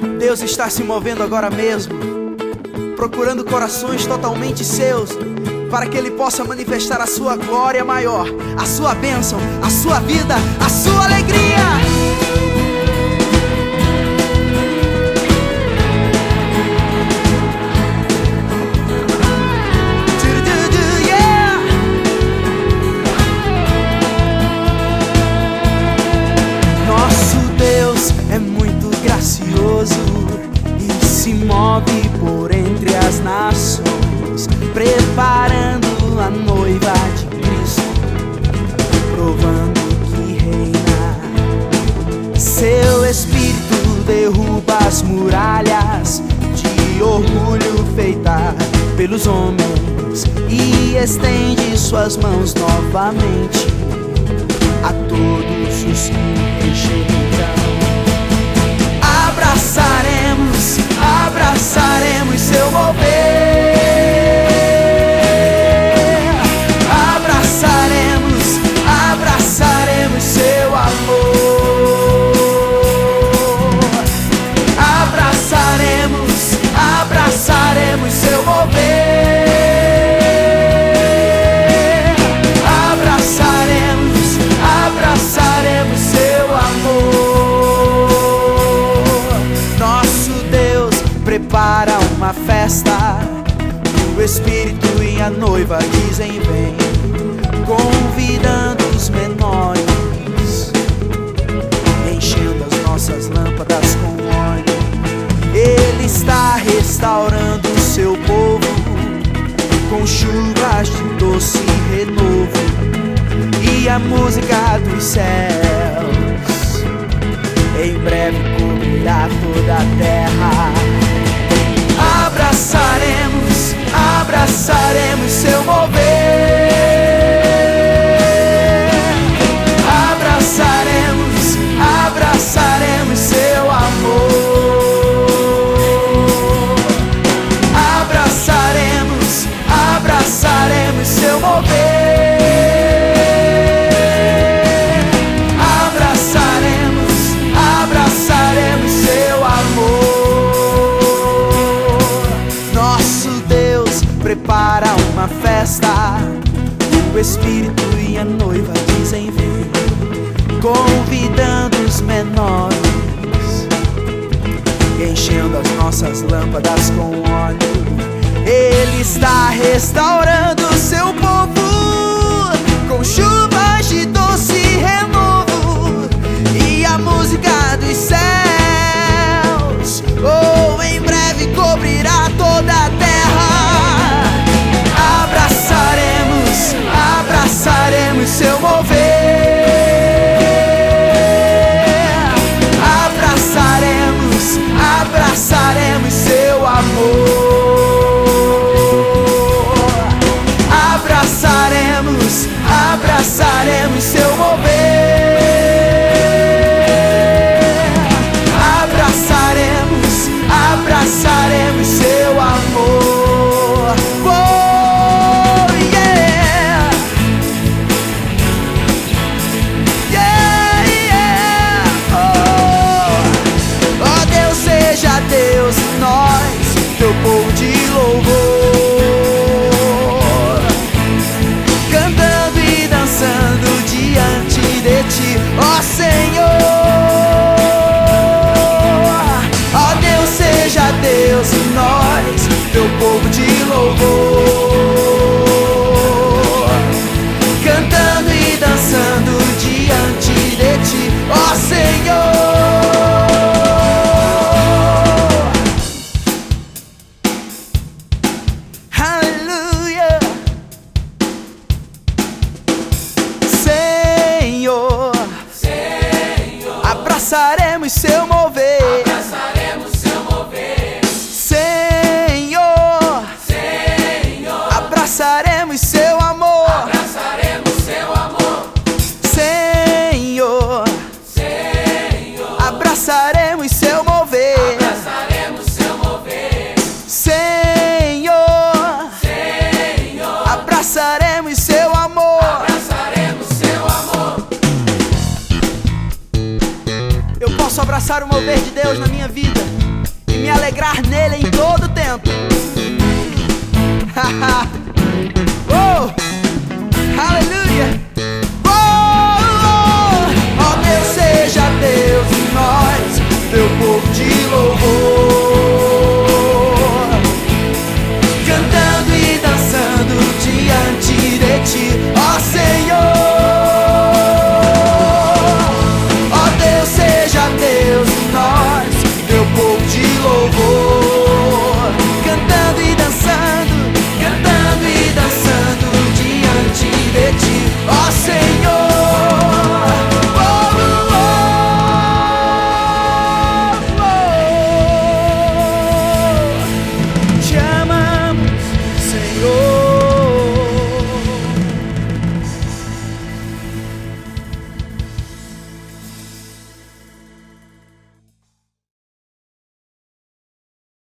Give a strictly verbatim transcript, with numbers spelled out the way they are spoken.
Deus está se movendo agora mesmo, procurando corações totalmente seus, para que Ele possa manifestar a sua glória maior, a sua bênção, a sua vida, a sua alegria. É muito gracioso e se move por entre as nações, preparando a noiva de Cristo, provando que reina. Seu espírito derruba as muralhas de orgulho feita pelos homens e estende suas mãos novamente a todos os que rejeitam. Abraçaremos, abraçaremos seu mover. Abraçaremos, abraçaremos seu amor. Abraçaremos, abraçaremos seu mover. Abraçaremos, abraçaremos seu amor. Prepara uma festa, o Espírito e a noiva dizem vem, convidando os menores, enchendo as nossas lâmpadas com óleo. Ele está restaurando o seu povo com chuvas de doce renovo e a música dos céus em breve cobrirá toda a terra. Abraçaremos, abraçaremos seu mover. Abraçaremos, abraçaremos seu amor. Abraçaremos, abraçaremos seu mover. Abraçaremos, abraçaremos seu amor. Prepara uma festa, o Espírito e a noiva dizem vem, convidando os menores, enchendo as nossas lâmpadas com óleo. Ele está restaurando o seu povo com chuvas de doce renovo e a música dos céus, oh, em breve cobrirá toda a terra. Abraçaremos, abraçaremos seu mover. Abraçaremos, abraçaremos seu amor. Abraçaremos, abraçaremos seu mover. Abraçaremos, abraçaremos seu amor. Deus e nós, teu povo de louvor, cantando e dançando diante de ti, ó Senhor. Ó Deus, seja Deus e nós, teu povo de louvor, cantando e dançando diante de ti, ó Senhor. Abraçaremos seu mover. Abraçaremos seu mover. Senhor, Senhor. Abraçaremos seu amor. Abraçaremos seu amor. Senhor, Senhor. Abraçaremos seu mover. Abraçaremos seu mover. Senhor, Senhor. Abraçaremos seu amor. Abraçaremos seu amor. Eu posso abraçar o mover de Deus na minha vida, me alegrar nele em todo tempo. Oh, aleluia.